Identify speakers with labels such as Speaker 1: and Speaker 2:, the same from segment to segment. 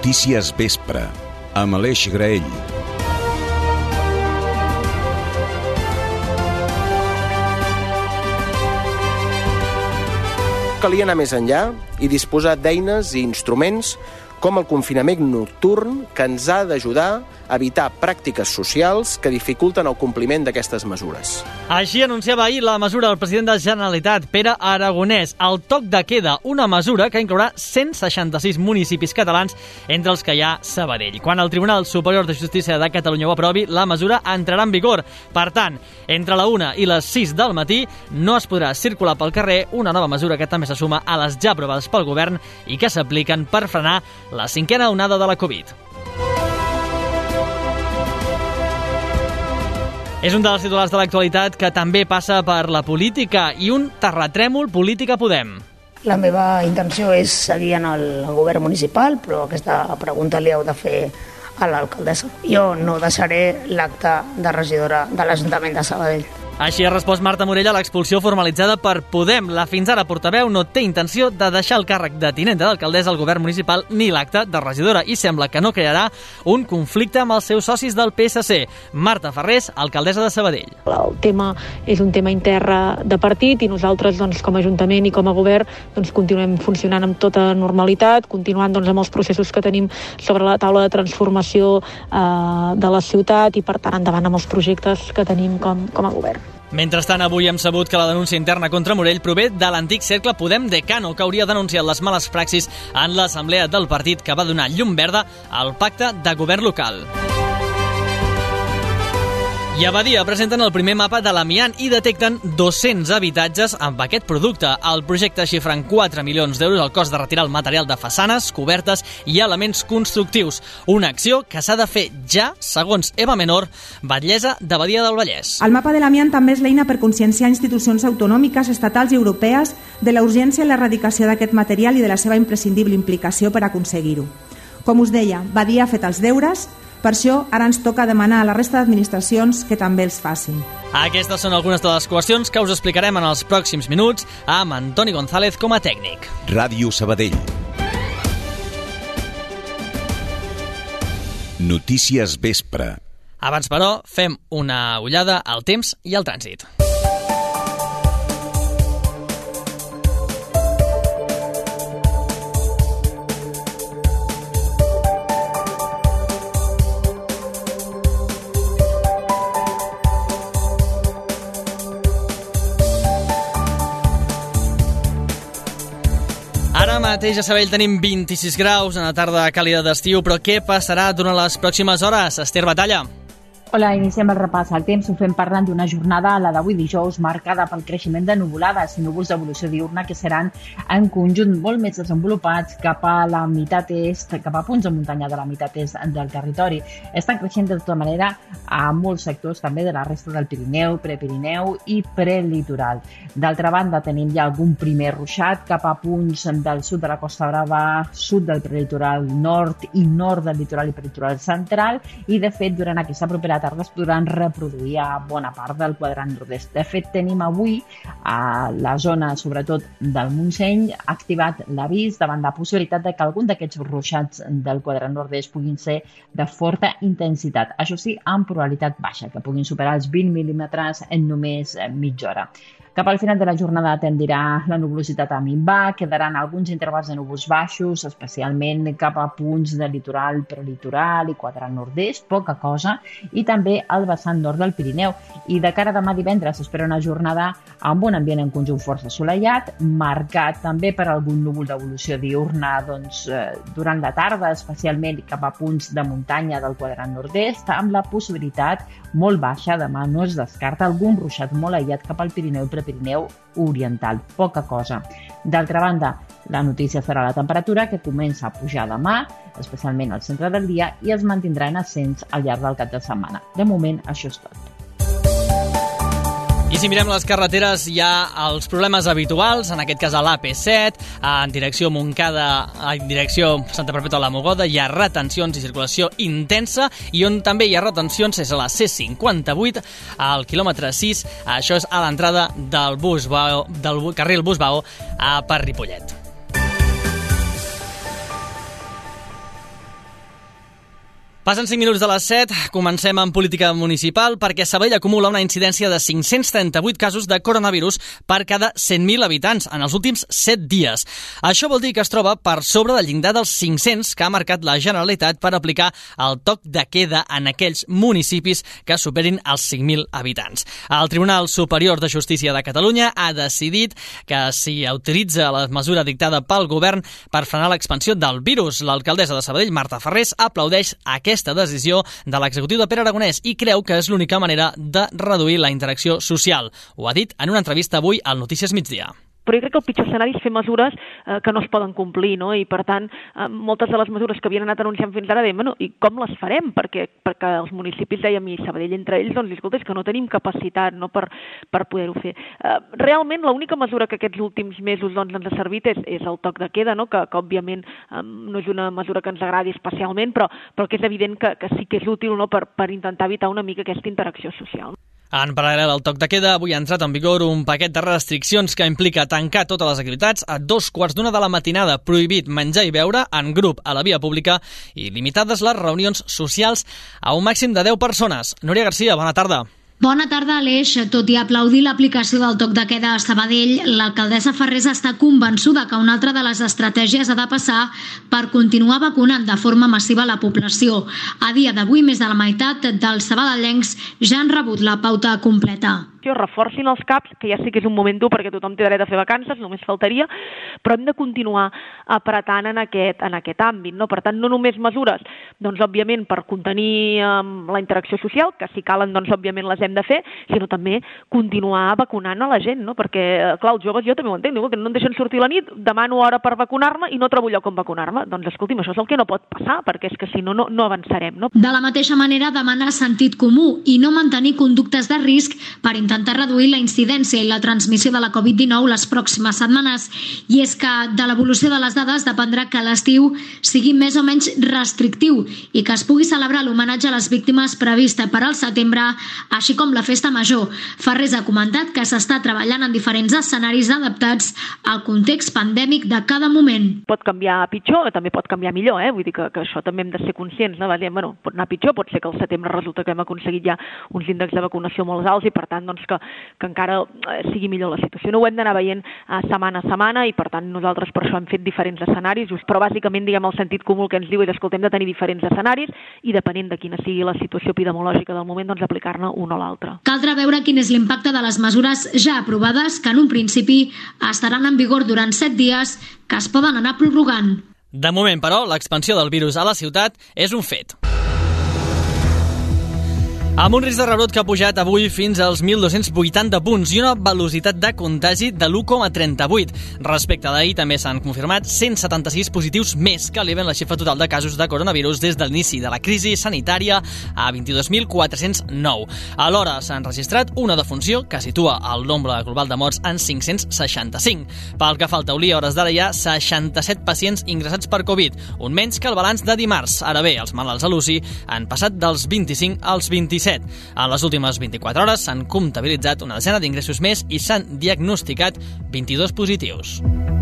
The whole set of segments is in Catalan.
Speaker 1: Notícies Vespre, amb Aleix Graell.
Speaker 2: Calia anar més enllà i disposar d'eines i instruments com el confinament nocturn, que ens ha d'ajudar a evitar pràctiques socials que dificulten el compliment d'aquestes mesures.
Speaker 3: Així anunciava ahir la mesura del president de la Generalitat, Pere Aragonès, el toc de queda, una mesura que inclourà 166 municipis catalans, entre els que hi ha Sabadell. Quan el Tribunal Superior de Justícia de Catalunya ho aprovi, la mesura entrarà en vigor. Per tant, entre la 1 i les 6 del matí no es podrà circular pel carrer, una nova mesura que també se suma a les ja aprovades pel govern i que s'apliquen per frenar la 5a onada de la Covid. És un dels titulars de l'actualitat que també passa per la política i un terratrèmol polític a Podem.
Speaker 4: La meva intenció és seguir en el govern municipal, però aquesta pregunta li heu de fer a l'alcaldessa. Jo no deixaré l'acte de regidora de l'Ajuntament de Sabadell.
Speaker 3: Així ha respost Marta Morell a l'expulsió formalitzada per Podem. La fins ara portaveu no té intenció de deixar el càrrec de tinenta d'alcaldessa al govern municipal ni l'acte de regidora i sembla que no crearà un conflicte amb els seus socis del PSC. Marta Ferrés, alcaldessa de Sabadell.
Speaker 5: El tema és un tema intern de partit i nosaltres com a Ajuntament i com a govern continuem funcionant amb tota normalitat, continuant amb els processos que tenim sobre la taula de transformació de la ciutat i per tant endavant amb els projectes que tenim com a govern.
Speaker 3: Mentrestant, avui hem sabut que la denúncia interna contra Morell prové de l'antic cercle Podem Decano, que hauria denunciat les males praxis en l'assemblea del partit que va donar llum verda al pacte de govern local. I a Badia presenten el primer mapa de l'amiant i detecten 200 habitatges amb aquest producte. El projecte xifra en 4 milions d'euros el cost de retirar el material de façanes, cobertes i elements constructius. Una acció que s'ha de fer ja, segons Eva Menor, batllessa de Badia del Vallès.
Speaker 6: El mapa de l'amiant també és l'eina per conscienciar institucions autonòmiques, estatals i europees de la urgència en l'erradicació d'aquest material i de la seva imprescindible implicació per aconseguir-ho. Com us deia, Badia ha fet els deures. Per això, ara ens toca demanar a la resta d'administracions que també els facin.
Speaker 3: Aquestes són algunes de les qüestions que us explicarem en els pròxims minuts amb Antoni González com a tècnic.
Speaker 1: Ràdio Sabadell. Notícies Vespre.
Speaker 3: Abans, però, fem una ullada al temps i al trànsit. Ara mateix a Sabadell tenim 26 graus, en la tarda càlida d'estiu, però què passarà durant les pròximes hores? Esther Batalla.
Speaker 7: Hola, iniciem el repàs al temps. Ho fem parlant d'una jornada, la d'avui dijous, marcada pel creixement de nuvolades i núvols d'evolució diurna que seran en conjunt molt més desenvolupats cap a la meitat est, cap a punts de muntanya de la meitat est del territori. Estan creixent de tota manera a molts sectors també de la resta del Pirineu, Prepirineu i prelitoral. D'altra banda, tenim ja algun primer ruixat cap a punts del sud de la Costa Brava, sud del prelitoral nord i nord del litoral i prelitoral central i, de fet, durant aquesta propera tarda es podran reproduir a bona part del quadrant nord-est. De fet, tenim avui a la zona, sobretot del Montseny, activat l'avís davant la possibilitat de que algun d'aquests ruixats del quadrant nord-est puguin ser de forta intensitat. Això sí, amb probabilitat baixa, que puguin superar els 20 mil·límetres en només mitja hora. Cap al final de la jornada tendirà la nuvolositat a minvar, quedaran alguns intervals de núvols baixos, especialment cap a punts del litoral, prelitoral i quadrant nord-est, poca cosa, i també al vessant nord del Pirineu. I de cara a demà divendres s'espera una jornada amb un ambient en conjunt força assolellat, marcat també per algun núvol d'evolució diurna durant la tarda, especialment cap a punts de muntanya del quadrant nord-est, amb la possibilitat molt baixa, demà no es descarta algun ruixat molt aïllat cap al Pirineu i Pirineu oriental, poca cosa. D'altra banda, la notícia serà la temperatura, que comença a pujar demà, especialment al centre del dia, i es mantindrà en ascens al llarg del cap de setmana. De moment, això és tot.
Speaker 3: I si mirem les carreteres, hi ha els problemes habituals, en aquest cas a l'AP7, en direcció Montcada, en direcció Santa Perpètua de la Mogoda, hi ha retencions i circulació intensa, i on també hi ha retencions és a la C58, al quilòmetre 6, això és a l'entrada del carril Busbao per Ripollet. Passen 5 minuts de les 7, comencem amb política municipal perquè Sabadell acumula una incidència de 538 casos de coronavirus per cada 100.000 habitants en els últims 7 dies. Això vol dir que es troba per sobre del llindar dels 500 que ha marcat la Generalitat per aplicar el toc de queda en aquells municipis que superin els 5.000 habitants. El Tribunal Superior de Justícia de Catalunya ha decidit que si utilitza la mesura dictada pel govern per frenar l'expansió del virus. L'alcaldessa de Sabadell, Marta Ferrés, aplaudeix aquesta decisió de l'executiu de Pere Aragonès i creu que és l'única manera de reduir la interacció social. Ho ha dit en una entrevista avui al Notícies Migdia.
Speaker 5: Però jo crec que el pitjor escenari és fer mesures que no es poden complir, no? I per tant, moltes de les mesures que havien anat anunciant fins ara, i com les farem? Perquè els municipis, dèiem, i Sabadell entre ells, doncs, escolta, és que no tenim capacitat, no, per poder-ho fer. Realment, l'única mesura que aquests últims mesos doncs, ens ha servit és el toc de queda, no? Que òbviament no és una mesura que ens agradi especialment, però que és evident que sí que és útil, no? per intentar evitar una mica aquesta interacció social.
Speaker 3: En paral·lel al toc de queda, avui ha entrat en vigor un paquet de restriccions que implica tancar totes les activitats a 2:15 de la matinada, prohibit menjar i beure en grup a la via pública i limitades les reunions socials a un màxim de 10 persones. Núria Garcia, bona tarda.
Speaker 8: Bona tarda, Aleix. Tot i aplaudir l'aplicació del toc de queda a Sabadell, l'alcaldessa Ferrés està convençuda que una altra de les estratègies ha de passar per continuar vacunant de forma massiva la població. A dia d'avui, més de la meitat dels sabadellencs ja han rebut la pauta completa.
Speaker 5: Reforcin els CAPs, que ja sí que és un moment dur perquè tothom té dret a fer vacances, només faltaria, però hem de continuar apretant en aquest àmbit, no? Per tant, no només mesures, doncs, òbviament, per contenir la interacció social, que si calen, doncs, òbviament, les hem de fer, sinó també continuar vacunant a la gent, no? Perquè, clar, els joves, jo també ho entenc, no em deixen sortir a la nit, demano hora per vacunar-me i no trobo lloc on vacunar-me. Doncs, escolti'm, això és el que no pot passar, perquè és que si no, no avançarem, no?
Speaker 8: De la mateixa manera, demanar sentit comú i no mantenir conductes de risc per intentar reduir la incidència i la transmissió de la Covid-19 les pròximes setmanes. I és que de l'evolució de les dades dependrà que l'estiu sigui més o menys restrictiu i que es pugui celebrar l'homenatge a les víctimes prevista per al setembre, així com la festa major. Ferrés ha comentat que s'està treballant en diferents escenaris adaptats al context pandèmic de cada moment.
Speaker 5: Pot canviar a pitjor, també pot canviar millor, vull dir que això també hem de ser conscients, no? Pot anar pitjor, pot ser que al setembre resulta que hem aconseguit ja uns índexs de vacunació molt alts i per tant doncs, que encara sigui millor la situació. No ho hem d'anar veient setmana a setmana i per tant nosaltres per això hem fet diferents escenaris, però bàsicament diguem el sentit comú que ens diu és escolta, hem de tenir diferents escenaris i depenent de quina sigui la situació epidemiològica del moment, doncs aplicar-ne un o l'altre.
Speaker 8: Caldrà veure quin és l'impacte de les mesures ja aprovades que en un principi estaran en vigor durant 7 dies que es poden anar prorrogant.
Speaker 3: De moment, però, l'expansió del virus a la ciutat és un fet. Amb un risc de rebrot que ha pujat avui fins als 1.280 punts i una velocitat de contagi de l'1,38. Respecte d'ahir també s'han confirmat 176 positius més que eleven la xifra total de casos de coronavirus des de l'inici de la crisi sanitària a 22.409. Alhora s'ha enregistrat una defunció que situa el nombre global de morts en 565. Pel que fa al taulí, a hores d'ara hi ha 67 pacients ingressats per Covid, un menys que el balanç de dimarts. Ara bé, els malalts a l'UCI han passat dels 25 als 27. En les últimes 24 hores s'han comptabilitzat una desena d'ingressos més i s'han diagnosticat 22 positius.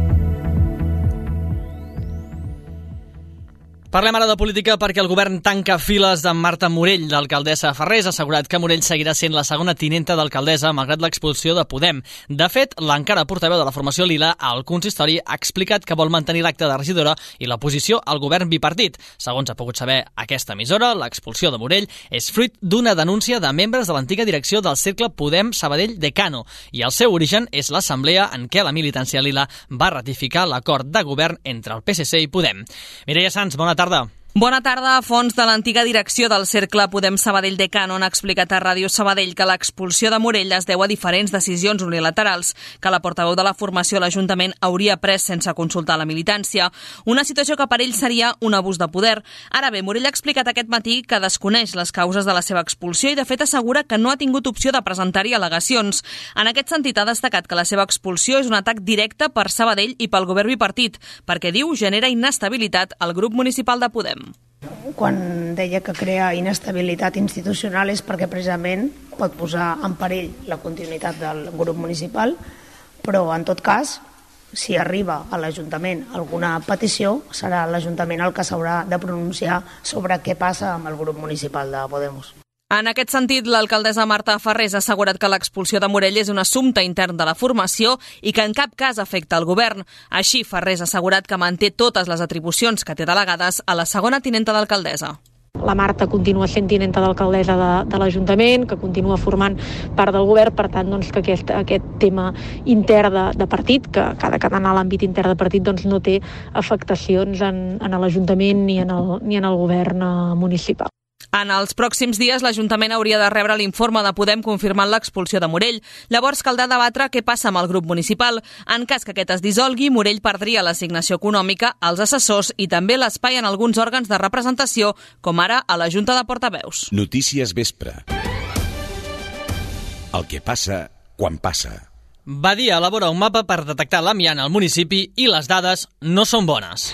Speaker 3: Parlem ara de política perquè el govern tanca files de Marta Morell. L'alcaldessa Ferrés ha assegurat que Morell seguirà sent la segona tinenta d'alcaldessa malgrat l'expulsió de Podem. De fet, l'encara portaveu de la formació Lila al consistori ha explicat que vol mantenir l'acte de regidora i la posició al govern bipartit. Segons ha pogut saber aquesta emissora, l'expulsió de Morell és fruit d'una denúncia de membres de l'antiga direcció del Cercle Podem Sabadell Decano i el seu origen és l'assemblea en què la militància Lila va ratificar l'acord de govern entre el PSC i Podem. Mireia Sans, bona tarda.
Speaker 9: Bona tarda. Fons de l'antiga direcció del Cercle Podem Sabadell Decano han explicat a Ràdio Sabadell que l'expulsió de Morell es deu a diferents decisions unilaterals que la portaveu de la formació a l'Ajuntament hauria pres sense consultar la militància. Una situació que per ell seria un abús de poder. Ara bé, Morell ha explicat aquest matí que desconeix les causes de la seva expulsió i de fet assegura que no ha tingut opció de presentar-hi al·legacions. En aquest sentit ha destacat que la seva expulsió és un atac directe per Sabadell i pel govern bipartit, perquè diu genera inestabilitat al grup municipal de Podem.
Speaker 4: Quan deia que crea inestabilitat institucional és perquè precisament pot posar en perill la continuïtat del grup municipal, però en tot cas si arriba a l'Ajuntament alguna petició, serà l'Ajuntament el que s'haurà de pronunciar sobre què passa amb el grup municipal de Podemos.
Speaker 9: En aquest sentit, l'alcaldessa Marta Farrés ha assegurat que l'expulsió de Morell és un assumpte intern de la formació i que en cap cas afecta el govern. Així, Farrés ha assegurat que manté totes les atribucions que té delegades a la segona tinenta d'alcaldessa.
Speaker 5: La Marta continua sent tinenta d'alcaldessa de l'Ajuntament, que continua formant part del govern, per tant, doncs, que aquest tema intern de partit, que ha d'anar a l'àmbit intern de partit, doncs, no té afectacions en l'Ajuntament ni en el govern municipal.
Speaker 9: En els pròxims dies, l'Ajuntament hauria de rebre l'informe de Podem confirmant l'expulsió de Morell. Llavors caldrà debatre què passa amb el grup municipal. En cas que aquest es dissolgui, Morell perdria l'assignació econòmica, els assessors i també l'espai en alguns òrgans de representació, com ara a la Junta de Portaveus.
Speaker 1: Notícies vespre. El que passa quan passa.
Speaker 3: Badia elabora un mapa per detectar l'amiant al municipi i les dades no són bones.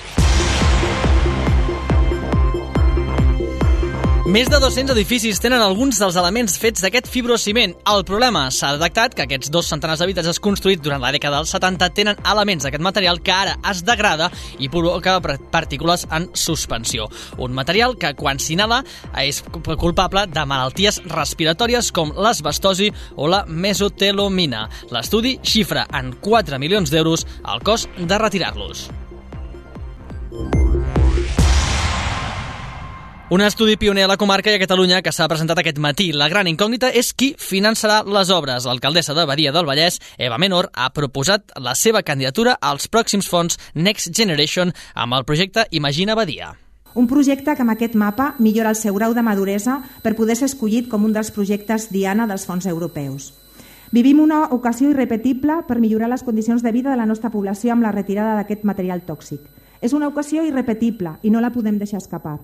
Speaker 3: Més de 200 edificis tenen alguns dels elements fets d'aquest fibrociment. El problema s'ha detectat que aquests 2 centenars d'habitatges construïts durant la dècada dels 70 tenen elements d'aquest material que ara es degrada i provoca partícules en suspensió. Un material que, quan s'inhala, és culpable de malalties respiratòries com l'asbestosi o la mesotelomina. L'estudi xifra en 4 milions d'euros el cost de retirar-los. Un estudi pioner a la comarca i a Catalunya que s'ha presentat aquest matí. La gran incògnita és qui finançarà les obres. L'alcaldessa de Badia del Vallès, Eva Menor, ha proposat la seva candidatura als pròxims fons Next Generation amb el projecte Imagina Badia.
Speaker 6: Un projecte que amb aquest mapa millora el seu grau de maduresa per poder ser escollit com un dels projectes diana dels fons europeus. Vivim una ocasió irrepetible per millorar les condicions de vida de la nostra població amb la retirada d'aquest material tòxic. És una ocasió irrepetible i no la podem deixar escapar.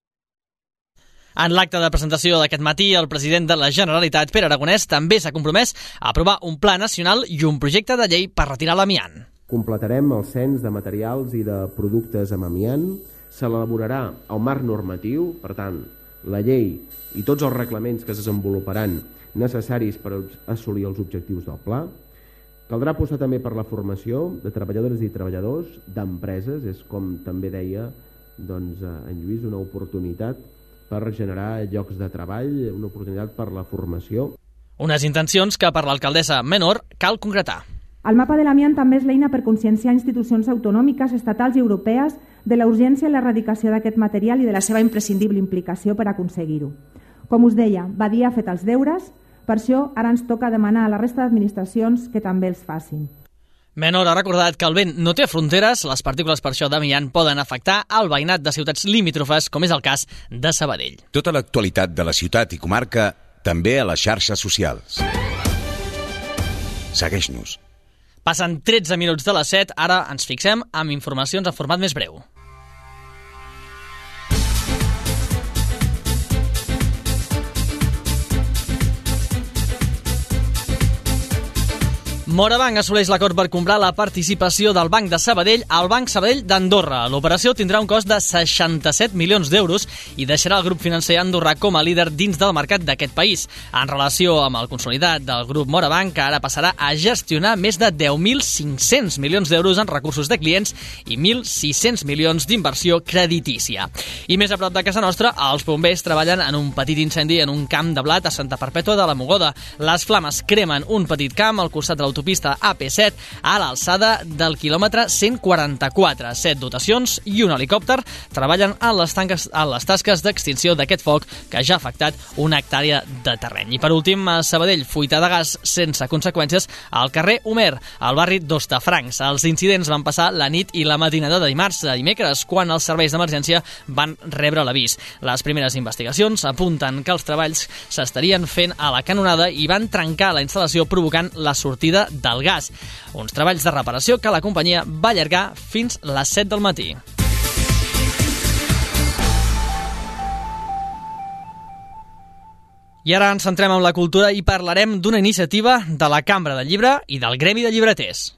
Speaker 3: En l'acte de presentació d'aquest matí, el president de la Generalitat, Pere Aragonès, també s'ha compromès a aprovar un pla nacional i un projecte de llei per retirar l'amiant.
Speaker 2: Completarem el cens de materials i de productes amb amiant, s'elaborarà el marc normatiu, per tant, la llei i tots els reglaments que es desenvoluparan necessaris per assolir els objectius del pla. Caldrà apostar també per la formació de treballadores i treballadors d'empreses, és com també deia en Lluís, una oportunitat per generar llocs de treball, una oportunitat per la formació.
Speaker 3: Unes intencions que per l'alcaldessa Menor cal concretar.
Speaker 6: El mapa de l'amiant també és l'eina per conscienciar institucions autonòmiques, estatals i europees de la urgència i l'erradicació d'aquest material i de la seva imprescindible implicació per aconseguir-ho. Com us deia, Badia ha fet els deures, per això ara ens toca demanar a la resta d'administracions que també els facin.
Speaker 3: Menor ha recordat que el vent no té fronteres, les partícules per això d'amiant poden afectar el veïnat de ciutats limítrofes, com és el cas de Sabadell.
Speaker 1: Tota l'actualitat de la ciutat i comarca també a les xarxes socials. Segueix-nos.
Speaker 3: Passen 13 minuts de les 7, ara ens fixem amb informacions en format més breu. Morabanc assoleix l'acord per comprar la participació del Banc de Sabadell al Banc Sabadell d'Andorra. L'operació tindrà un cost de 67 milions d'euros i deixarà el grup financer andorrà com a líder dins del mercat d'aquest país. En relació amb el consolidat del grup Morabanc, que ara passarà a gestionar més de 10.500 milions d'euros en recursos de clients i 1.600 milions d'inversió creditícia. I més a prop de casa nostra, els bombers treballen en un petit incendi en un camp de blat a Santa Perpètua de la Mogoda. Les flames cremen un petit camp al costat de l'autopista AP7 a l'alçada del quilòmetre 144. 7 dotacions i un helicòpter treballen en les tasques d'extinció d'aquest foc que ja ha afectat una hectàrea de terreny. I per últim, a Sabadell, fuita de gas sense conseqüències al carrer Homer, al barri d'Hostafrancs. Els incidents van passar la nit i la matinada de dimarts a dimecres, quan els serveis d'emergència van rebre l'avís. Les primeres investigacions apunten que els treballs s'estarien fent a la canonada i van trencar la instal·lació, provocant la sortida del gas. Uns treballs de reparació que la companyia va allargar fins les 7 del matí. I ara ens centrem en la cultura i parlarem d'una iniciativa de la Cambra del Llibre i del Gremi de Llibreters.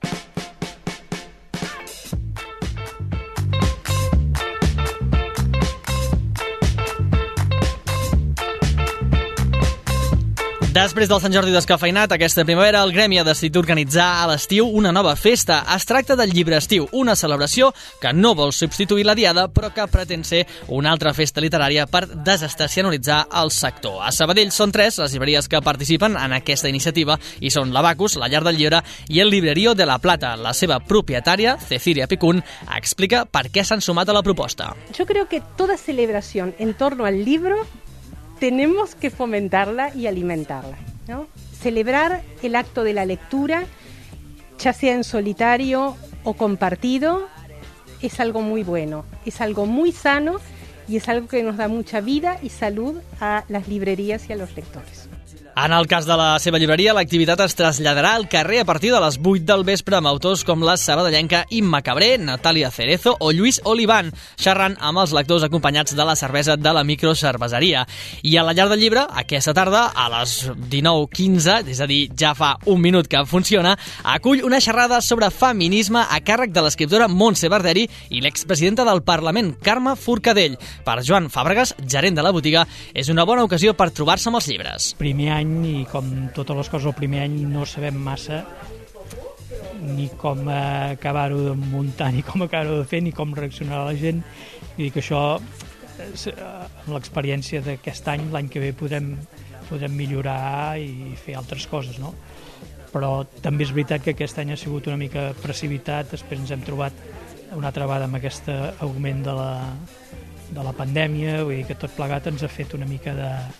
Speaker 3: Després del Sant Jordi descafeinat, aquesta primavera el Gremi ha decidit organitzar a l'estiu una nova festa. Es tracta del Llibre Estiu, una celebració que no vol substituir la Diada, però que pretén ser una altra festa literària per desestacionalitzar el sector. A Sabadell són 3 les llibreries que participen en aquesta iniciativa i són l'Abacus, la Llar del Llibre i el Librerío de la Plata. La seva propietària, Cecilia Picún, explica per què s'han sumat a la proposta.
Speaker 10: Yo creo que toda celebración en torno al libro tenemos que fomentarla y alimentarla, ¿no? Celebrar el acto de la lectura, ya sea en solitario o compartido, es algo muy bueno, es algo muy sano y es algo que nos da mucha vida y salud a las librerías y a los lectores.
Speaker 3: En el cas de la seva llibreria, l'activitat es traslladarà al carrer a partir de les 8 del vespre amb autors com la sabadellenca Imma Cabré, Natàlia Cerezo o Lluís Olivan, xerrant amb els lectors acompanyats de la cervesa de la microcerveseria. I a la Llar del Llibre, aquesta tarda, a les 19:15, és a dir, ja fa un minut que funciona, acull una xerrada sobre feminisme a càrrec de l'escriptora Montse Barderi i l'expresidenta del Parlament, Carme Forcadell. Per Joan Fàbregas, gerent de la botiga, és una bona ocasió per trobar-se amb els llibres.
Speaker 11: Primer any, i com totes les coses el primer any no sabem massa ni com acabar-ho de muntar, ni com acabar-ho de fer, ni com reaccionarà la gent. I dic que això, amb l'experiència d'aquest any, l'any que ve podrem millorar i fer altres coses, no? Però també és veritat que aquest any ha sigut una mica precipitat, després ens hem trobat una altra vegada amb aquest augment de la pandèmia, vull dir que tot plegat ens ha fet una mica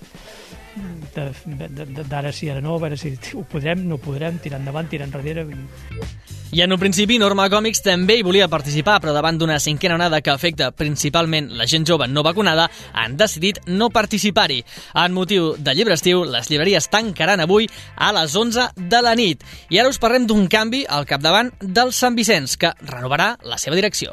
Speaker 11: d'ara sí, ara no, a veure si ho podrem, no ho podrem, tirar endavant, tirar enrere.
Speaker 3: I en un principi Norma Còmics també hi volia participar, però davant d'una cinquena onada que afecta principalment la gent jove no vacunada, han decidit no participar-hi. En motiu de Llibre Estiu, les llibreries tancaran avui a les 11 de la nit. I ara us parlem d'un canvi al capdavant del Sant Vicenç, que renovarà la seva direcció.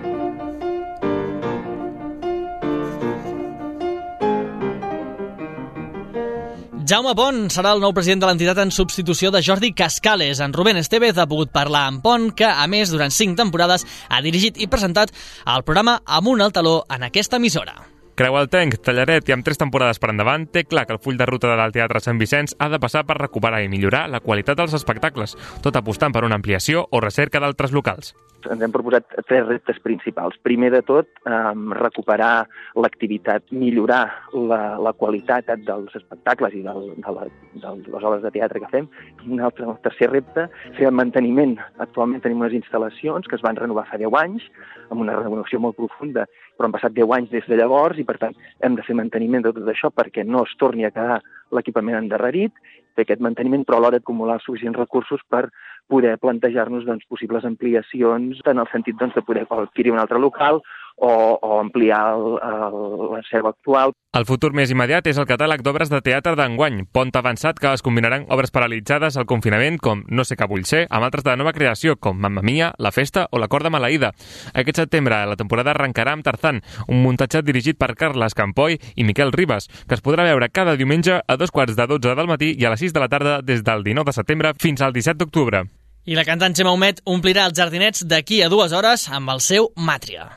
Speaker 3: Jaume Pont serà el nou president de l'entitat en substitució de Jordi Cascales. En Rubén Estevez ha pogut parlar amb Pont, que, a més, durant 5 temporades ha dirigit i presentat el programa Amunt al taló en aquesta emissora.
Speaker 12: Creualtenc, Tallaret i amb 3 temporades per endavant, té clar que el full de ruta del Teatre Sant Vicenç ha de passar per recuperar i millorar la qualitat dels espectacles, tot apostant per una ampliació o recerca d'altres locals.
Speaker 13: Ens hem proposat 3 reptes principals. Primer de tot, recuperar l'activitat, millorar la qualitat dels espectacles i de les obres de teatre que fem. Un tercer repte, fer el manteniment. Actualment tenim unes instal·lacions que es van renovar fa 10 anys, amb una renovació molt profunda, però han passat 10 anys des de llavors i, per tant, hem de fer manteniment de tot això perquè no es torni a quedar l'equipament endarrerit, fer aquest manteniment, però alhora acumular suficients recursos per poder plantejar-nos possibles ampliacions en el sentit de poder adquirir un altre local o ampliar la seu actual.
Speaker 12: El futur més immediat és el catàleg d'obres de teatre d'enguany. Pont ha avançat que es combinaran obres paralitzades al confinament, com No sé què vull ser, amb altres de nova creació, com Mamma Mia, La Festa o La Corda Maleïda. Aquest setembre la temporada arrencarà amb Tarzán, un muntatge dirigit per Carles Campoy i Miquel Ribas, que es podrà veure cada diumenge a 12:45 del matí i a les 6 de la tarda des del 19 de setembre fins al 17 d'octubre.
Speaker 3: I la cantant Gemma Humet omplirà els jardinets d'aquí a 2 hores amb el seu Màtria.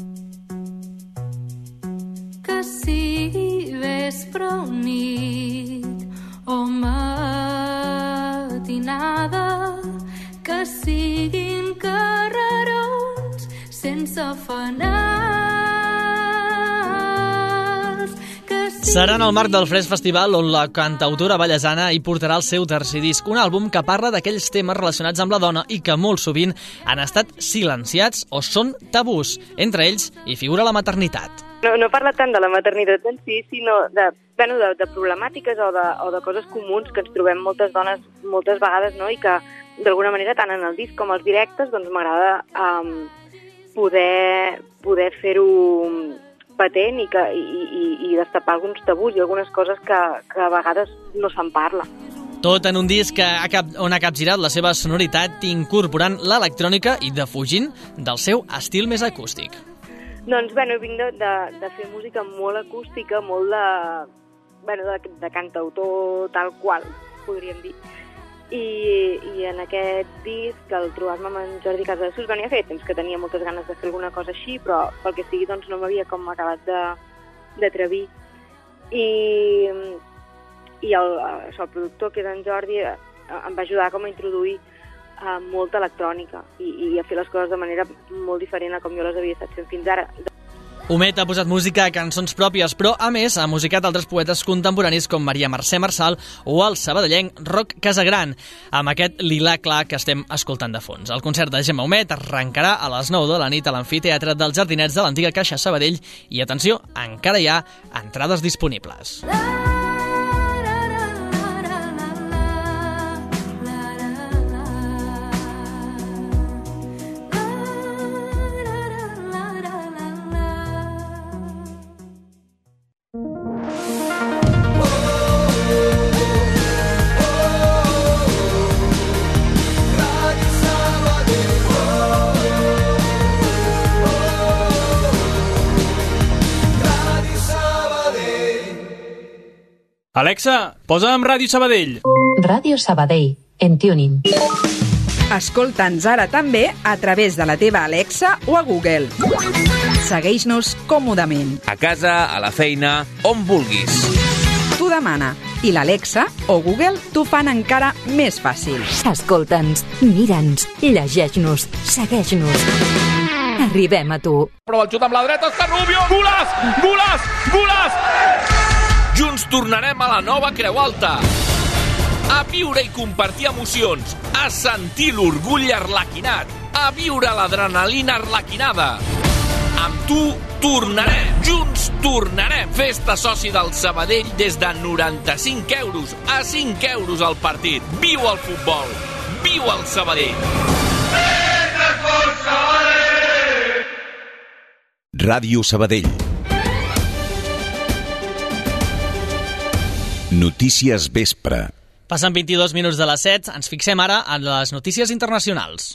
Speaker 14: Que sigui vespre o nit o matinada, que siguin carrerons sense fanals.
Speaker 3: Serà en el marc del Fresc Festival on la cantautora vallesana hi portarà el seu tercer disc, un àlbum que parla d'aquells temes relacionats amb la dona i que molt sovint han estat silenciats o són tabús. Entre ells hi figura la maternitat.
Speaker 15: No parla tant de la maternitat en si, sinó de problemàtiques o de coses comuns que ens trobem moltes dones moltes vegades, no? I que d'alguna manera tant en el disc com als directes m'agrada poder fer-ho patent i destapar alguns tabús i algunes coses que a vegades no se'n parla.
Speaker 3: Tot en un disc on ha capgirat la seva sonoritat incorporant l'electrònica i defugint del seu estil més acústic.
Speaker 15: Doncs jo vinc de fer música molt acústica, molt de cantautor tal qual, podríem dir. I en aquest disc, al trobar-me amb en Jordi Casadesús, ja feia temps que tenia moltes ganes de fer alguna cosa així, però pel que sigui no m'havia com acabat d'atrevir. I i el productor, que és en Jordi, em va ajudar com a introduir molta electrònica i a fer les coses de manera molt diferent a com jo les havia estat fent fins ara.
Speaker 3: Homet ha posat música a cançons pròpies, però a més ha musicat altres poetes contemporanis com Maria Mercè Marçal o el sabadellenc Roc Casagran, amb aquest lilà clar que estem escoltant de fons. El concert de Gemma Homet arrencarà a les 9 de la nit a l'amfiteatre dels Jardinets de l'antiga Caixa Sabadell i, atenció, encara hi ha entrades disponibles.
Speaker 16: Alexa, posa'm Ràdio Sabadell.
Speaker 17: Ràdio Sabadell, en tuning.
Speaker 18: Escolta'ns ara també a través de la teva Alexa o a Google. Segueix-nos còmodament.
Speaker 19: A casa, a la feina, on vulguis.
Speaker 18: Tu demana i l'Alexa o Google t'ho fan encara més fàcil.
Speaker 17: Escolta'ns, mira'ns, llegeix-nos, segueix-nos. Arribem a tu.
Speaker 19: Prova el xut amb la dreta, està Rubio! Golaç! Golaç! Golaç! Junts tornarem a la nova Creu Alta. A viure i compartir emocions. A sentir l'orgull arlequinat. A viure l'adrenalina arlequinada. Amb tu tornarem. Junts tornarem. Festa soci del Sabadell des de 95 euros a 5 euros al partit. Viu el futbol. Viu el Sabadell.
Speaker 1: Ràdio Sabadell. Notícies vespre.
Speaker 3: Passen 22 minuts de les 7, ens fixem ara en les notícies internacionals.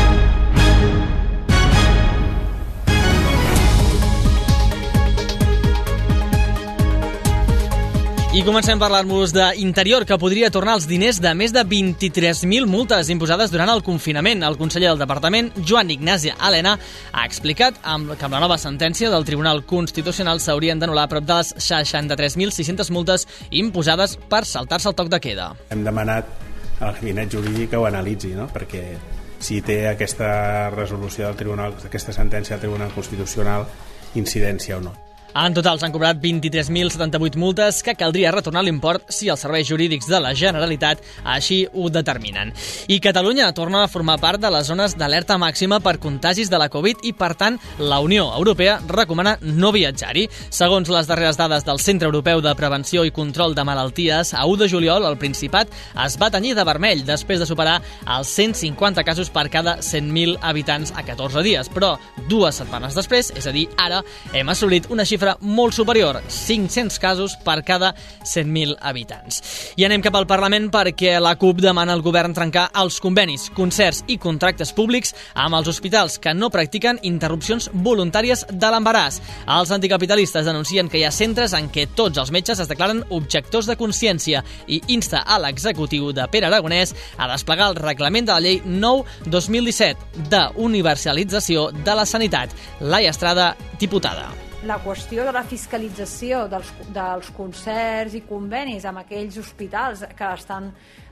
Speaker 3: I comencem a parlar-vos d'Interior, que podria tornar els diners de més de 23.000 multes imposades durant el confinament. El conseller del departament, Joan Ignasi Alena, ha explicat que amb la nova sentència del Tribunal Constitucional s'haurien d'anul·lar prop de les 63.600 multes imposades per saltar-se el toc de queda.
Speaker 20: Hem demanat al gabinet jurídic que ho analitzi, no? Perquè si té aquesta resolució del Tribunal, aquesta sentència del Tribunal Constitucional, incidència o no.
Speaker 3: En total s'han cobrat 23.078 multes que caldria retornar l'import si els serveis jurídics de la Generalitat així ho determinen. I Catalunya torna a formar part de les zones d'alerta màxima per contagis de la Covid i, per tant, la Unió Europea recomana no viatjar-hi. Segons les darreres dades del Centre Europeu de Prevenció i Control de Malalties, a 1 de juliol el Principat es va tenyir de vermell després de superar els 150 casos per cada 100.000 habitants a 14 dies. Però 2 setmanes després, és a dir, ara, hem assolit una xifra molt superior, 500 casos per cada 100.000 habitants. I anem cap al Parlament perquè la CUP demana al govern trencar els convenis, concerts i contractes públics amb els hospitals que no practiquen interrupcions voluntàries de l'embaràs. Els anticapitalistes denuncien que hi ha centres en què tots els metges es declaren objectors de consciència i insta a l'executiu de Pere Aragonès a desplegar el reglament de la llei 9/2017 d'universalització de la sanitat. Laia Estrada, diputada.
Speaker 21: La qüestió de la fiscalització dels concerts i convenis amb aquells hospitals que estan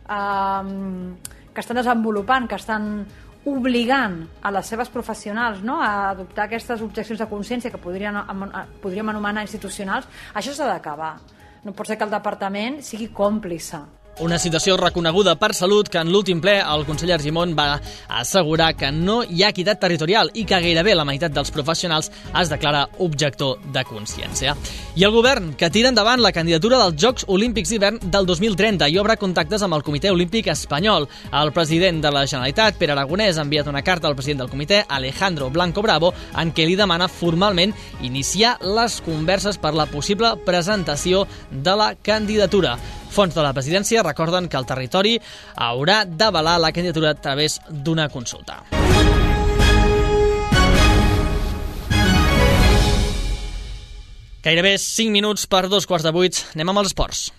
Speaker 21: desenvolupant, que estan obligant a les seves professionals, no?, a adoptar aquestes objeccions de consciència que podríem anomenar institucionals, això s'ha d'acabar. No pot ser que el departament sigui còmplice.
Speaker 3: Una situació reconeguda per Salut que en l'últim ple el conseller Argimon va assegurar que no hi ha equitat territorial i que gairebé la meitat dels professionals es declara objector de consciència. I el govern, que tira endavant la candidatura dels Jocs Olímpics d'hivern del 2030 i obre contactes amb el Comitè Olímpic Espanyol. El president de la Generalitat, Pere Aragonès, ha enviat una carta al president del comitè, Alejandro Blanco Bravo, en què li demana formalment iniciar les converses per la possible presentació de la candidatura. Fonts de la presidència recorden que el territori haurà d'avalar la candidatura a través d'una consulta. Gairebé 5 minuts per 7:15. Anem amb els esports.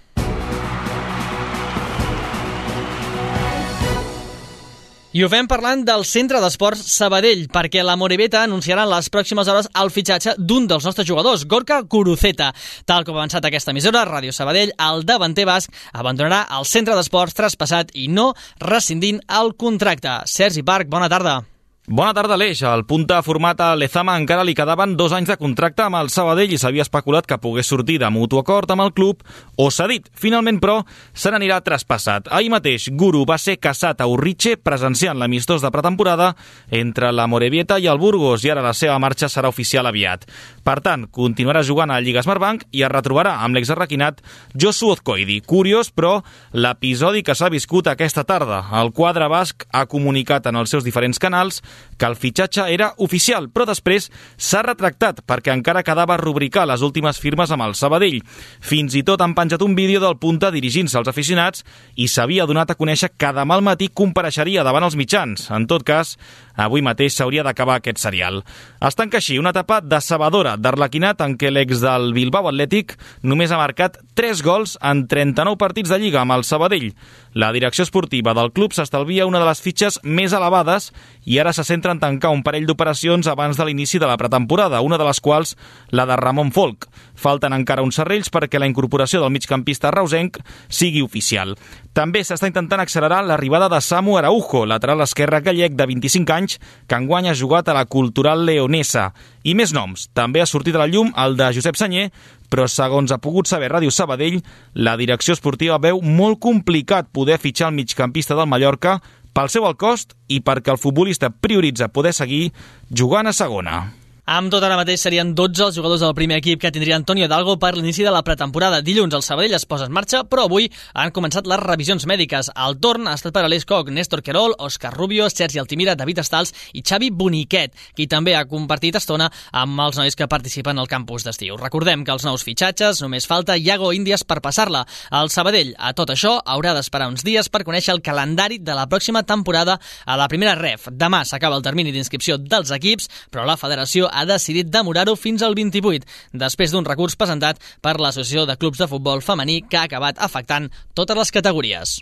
Speaker 3: I ho fem parlant del Centre d'Esports Sabadell, perquè la Morevieta anunciarà en les pròximes hores el fitxatge d'un dels nostres jugadors, Gorka Guruceta. Tal com ha avançat aquesta emissora, Ràdio Sabadell, el davanter basc abandonarà el Centre d'Esports traspassat i no rescindint el contracte. Sergi Parc, bona tarda.
Speaker 7: Bona tarda, Aleix. Al punta format a Lezama encara li quedaven 2 anys de contracte amb el Sabadell i s'havia especulat que pogués sortir de mutu acord amb el club o cedit. Finalment, però, se n'anirà traspassat. Ahir mateix, Guru va ser caçat a Urriche presenciant l'amistós de pretemporada entre la Morevieta i el Burgos i ara la seva marxa serà oficial aviat. Per tant, continuarà jugant a Lliga Smartbank i es retrobarà amb l'exarraquinat Josu Ozkoidi. Curiós, però, l'episodi que s'ha viscut aquesta tarda. El quadre basc ha comunicat en els seus diferents canals que el fitxatge era oficial, però després s'ha retractat perquè encara quedava rubricar les últimes firmes amb el Sabadell. Fins i tot han penjat un vídeo del punta dirigint-se als aficionats i s'havia donat a conèixer que demà al matí compareixeria davant els mitjans. En tot cas, avui mateix s'hauria d'acabar aquest serial. Es tanca així una etapa decebedora d'Arlequinat en què l'ex del Bilbao Atlètic només ha marcat 3 gols en 39 partits de Lliga amb el Sabadell. La direcció esportiva del club s'estalvia una de les fitxes més elevades i ara se centra en tancar un parell d'operacions abans de l'inici de la pretemporada, una de les quals la de Ramon Folk. Falten encara uns serrells perquè la incorporació del migcampista reusenc sigui oficial. També s'està intentant accelerar l'arribada de Samu Araujo, lateral esquerre gallec de 25 anys, que enguany ha jugat a la Cultural Leonesa. I més noms. També ha sortit a la llum el de Josep Sanyer, però segons ha pogut saber Ràdio Sabadell, la direcció esportiva veu molt complicat poder fitxar el migcampista del Mallorca pel seu alt cost i perquè el futbolista prioritza poder seguir jugant a segona.
Speaker 3: Amb tot ara mateix serien 12 els jugadors del primer equip que tindria Antonio Hidalgo per l'inici de la pretemporada. Dilluns el Sabadell es posa en marxa, però avui han començat les revisions mèdiques. El torn ha estat per Aleix Koch, Néstor Querol, Òscar Rubio, Sergi Altimira, David Estals i Xavi Boniquet, qui també ha compartit estona amb els nois que participen al campus d'estiu. Recordem que els nous fitxatges només falta Iago Índies per passar-la. El Sabadell, a tot això, haurà d'esperar uns dies per conèixer el calendari de la pròxima temporada a la primera ref. Demà s'acaba el termini d'inscripció dels equips, però la federació ha decidit demorar-ho fins al 28, després d'un recurs presentat per l'Associació de Clubs de Futbol Femení que ha acabat afectant totes les categories.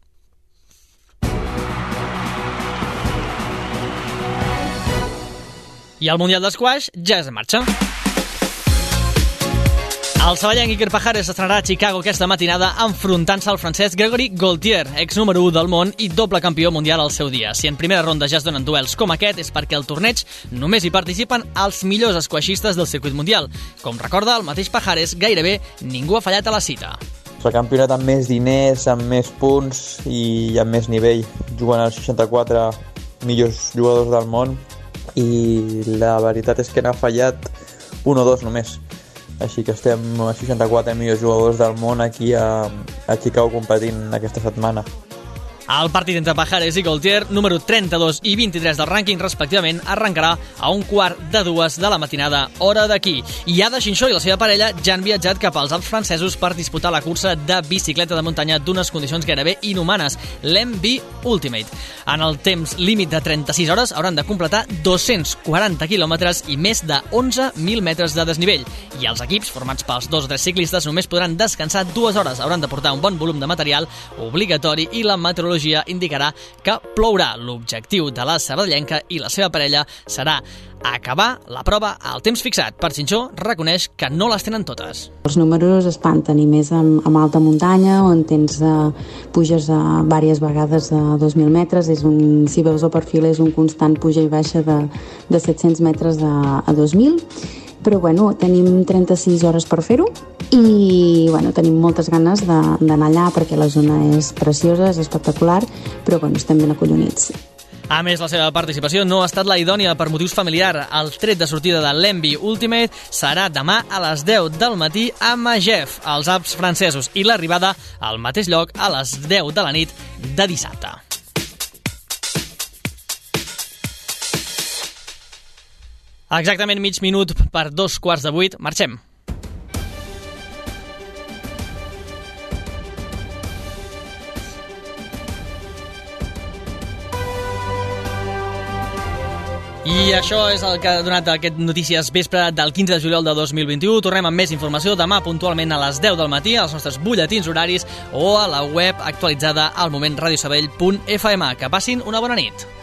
Speaker 3: I el Mundial d'Esquaix ja és en marxa. El saballenc Iker Pajares s'estrenarà a Chicago aquesta matinada enfrontant-se al francès Gregory Gaultier, ex número 1 del món i doble campió mundial al seu dia. Si en primera ronda ja es donen duels com aquest és perquè al torneig només hi participen els millors esquaixistes del circuit mundial. Com recorda el mateix Pajares, gairebé ningú ha fallat a la cita.
Speaker 22: És el campionat amb més diners, amb més punts i amb més nivell. Juguen els 64 millors jugadors del món i la veritat és que n'ha fallat 1 o 2 només. Així que estem a 64 millors jugadors del món aquí a Chicago competint aquesta setmana.
Speaker 3: El partit entre Pajares i Gaultier, número 32 i 23 del rànquing respectivament, arrencarà a 1:45 de la matinada, hora d'aquí. I Ada Xinxó i la seva parella ja han viatjat cap als Alps francesos per disputar la cursa de bicicleta de muntanya d'unes condicions gairebé inhumanes, l'MB Ultimate. En el temps límit de 36 hores hauran de completar 240 quilòmetres i més de 11.000 metres de desnivell. I els equips, formats pels 2 o 3 ciclistes, només podran descansar 2 hores. Hauran de portar un bon volum de material obligatori i la meteorologia indicarà que plourà. L'objectiu de la sabadellenca i la seva parella serà acabar la prova al temps fixat. Per Xinxó reconeix que no les tenen totes.
Speaker 23: Els números espanten, i més amb alta muntanya, on tens puges diverses vegades de 2.000 metres. Si veus el perfil, és un constant puja i baixa de 700 metres a 2.000. Però tenim 36 hores per fer-ho i tenim moltes ganes d'anar allà perquè la zona és preciosa, és espectacular, però estem ben acollonits.
Speaker 3: A més, la seva participació no ha estat la idònia per motius familiars. El tret de sortida de l'MB Ultimate serà demà a les 10 del matí a Magef, als Alps francesos, i l'arribada al mateix lloc a les 10 de la nit de dissabte. Exactament mig minut per 7:15. Marxem. I això és el que ha donat aquest Notícies Vespre del 15 de juliol de 2021. Tornem amb més informació demà puntualment a les 10 del matí als nostres butlletins horaris o a la web actualitzada al moment radiosabadell.fm. Que passin una bona nit.